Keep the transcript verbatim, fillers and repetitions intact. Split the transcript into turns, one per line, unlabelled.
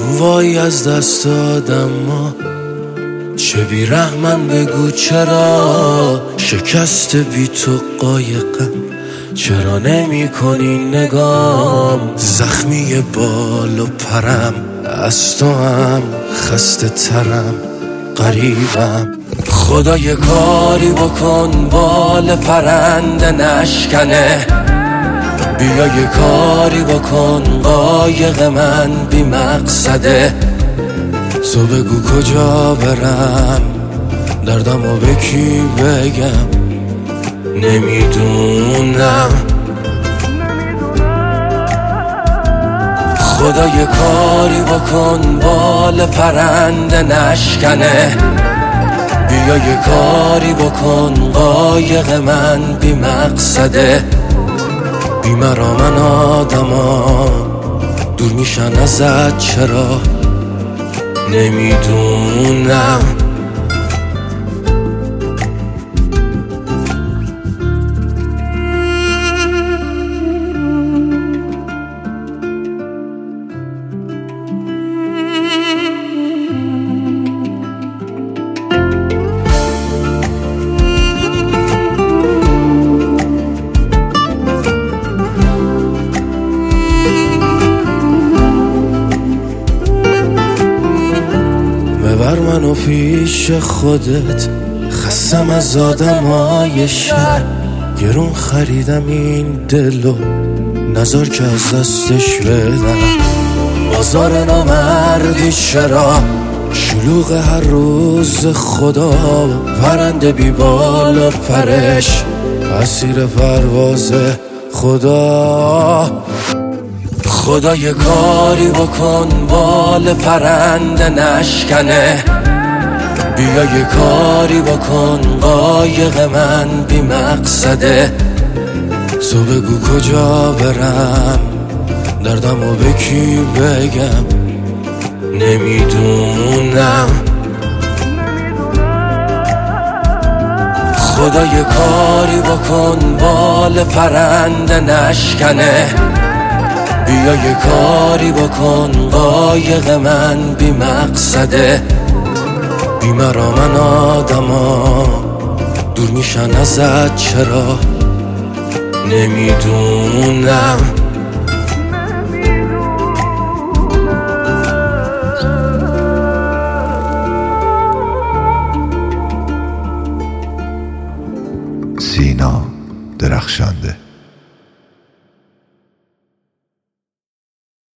وای از دست دادم ما چه بیرحمن بگو چرا شکست بی تو قایقم، چرا نمی کنی نگام زخمی بال و پرم، از تو هم خسته ترم قریبم. خدا یه کاری بکن بال پرنده نشکنه، بیا یه کاری بکن قایق من بی مقصده. تو بگو کجا برم دردمو به کی بگم، نمیدونم. خدا یه کاری بکن بال پرنده نشکنه، بیا یه کاری بکن قایق من بی مقصده. بی مرا من آدما دور میشن ازت چرا، نمیدونم. ببر منو پیش خودت، خستم از آدمای شهر، گرون خریدم این دلو نزار که از دستش بدم. بازار نامردی چرا شلوغ هر روز خدا، پرنده بی بال و پرش اسیر پرواز خدا. خدا یه کاری بکن بال پرنده نشکنه، بیا یه کاری بکن قایق من بی مقصده. تو بگو کجا برم دردمو به کی بگم، نمیدونم. خدا یه کاری بکن بال پرنده نشکنه، بیا یه کاری بکن قایق من بی مقصده. بی مرا من آدما دور میشن ازت چرا، نمیدونم.
سینا درخشنده.